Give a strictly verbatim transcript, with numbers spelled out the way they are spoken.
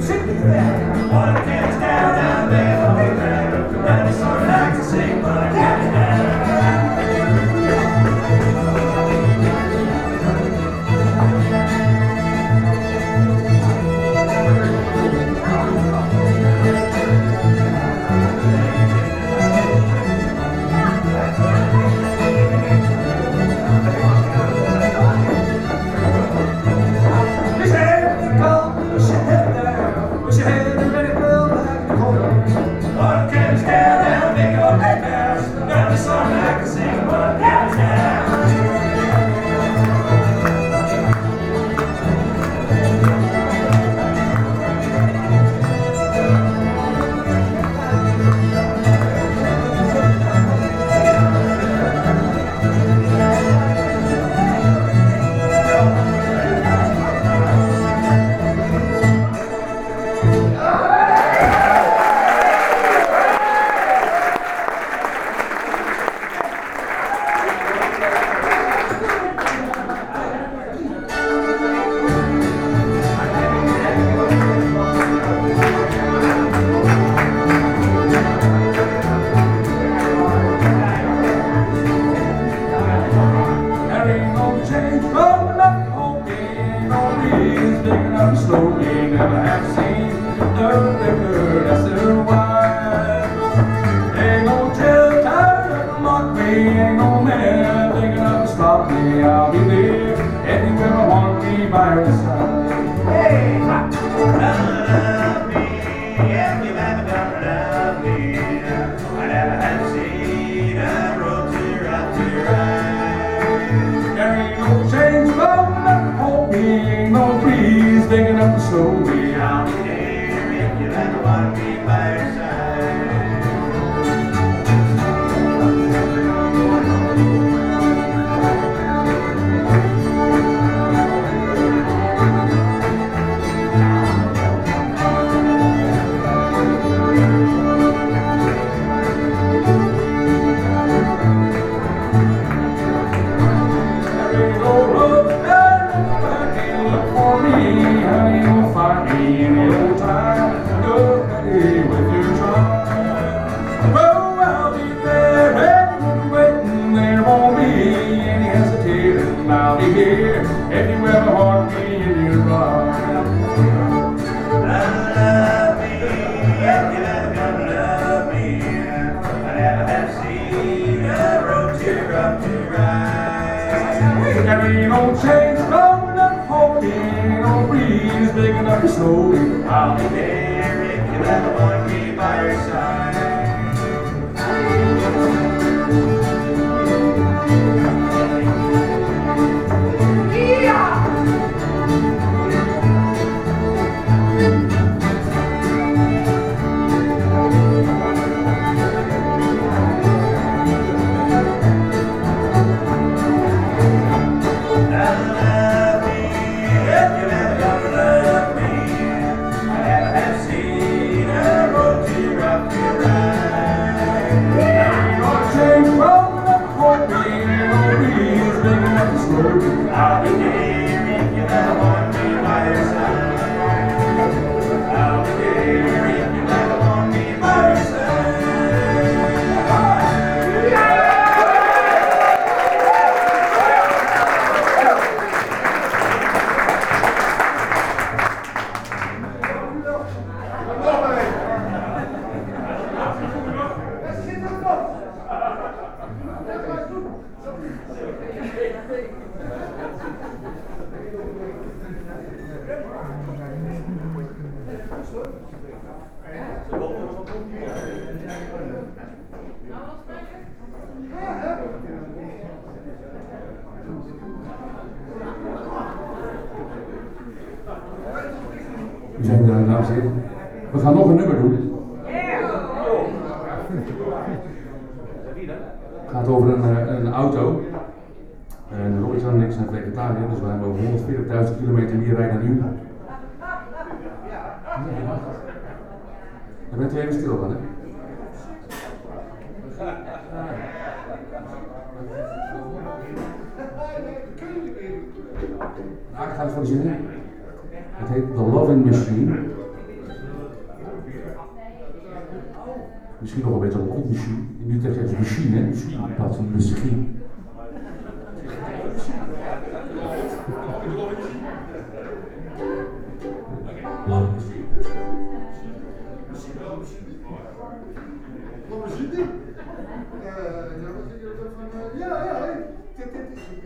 We zijn er, dames en heren. We gaan nog een nummer doen. Het gaat over een, een auto. En Robert-Jan en ik zijn vegetariër, dus wij hebben honderdveertigduizend kilometer meer rijden dan u. Dan bent u even stil van, hè? Nou, ik ga het voor zingen. Het heet The Loving Machine. Misschien nog een beetje een machine. In Utrecht zeggen ze machine, hè? In plaats van misschien. Wat we zitten? Ja, ja, ja.